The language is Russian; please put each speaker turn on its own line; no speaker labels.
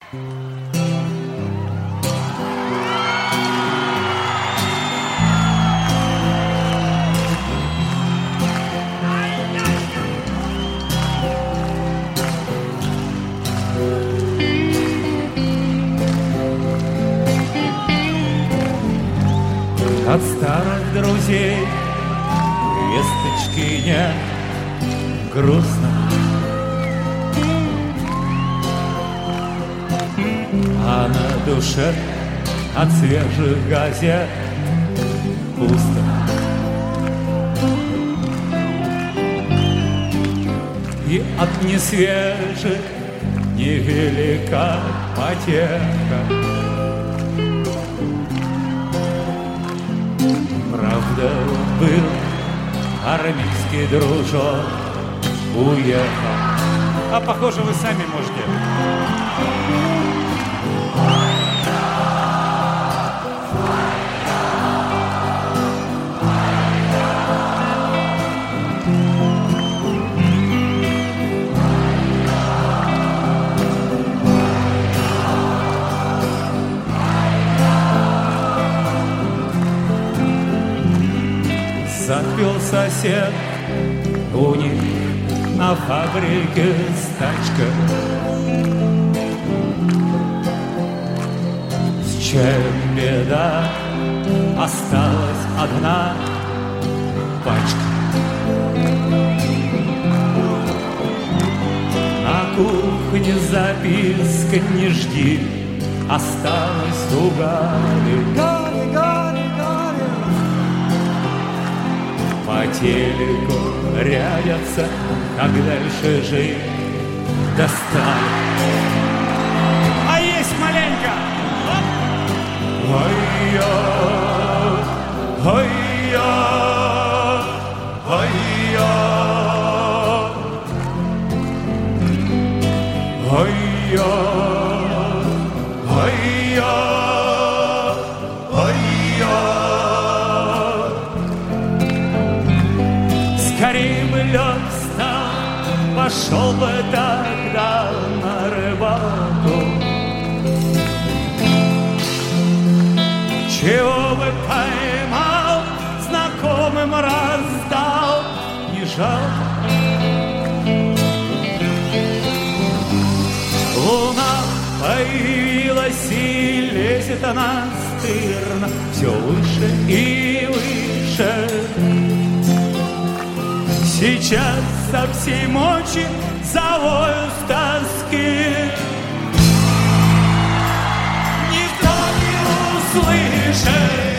От старых друзей весточки нет, грустно. А на душе от свежих газет пусто. И от несвежих невелика потеха. Правда, был армейский дружок, уехал. А похоже, вы сами можете. Запил сосед у них на фабрике стачка. С чаем беда, осталась одна пачка. На кухне записка: не жди, осталось у Гали. По телеку рядятся, как дальше жить достали. А есть маленько. Ой-я, ой-я, ой-я, ой-я, ой-я, ой-я. Скорей бы лед встал, пошел бы тогда на рыбалку. Чего бы поймал, знакомым раздал, не жалко. Луна появилась и лезет она стырно все выше и выше. Сейчас со всей мочи завою с тоски. Никто не услышит.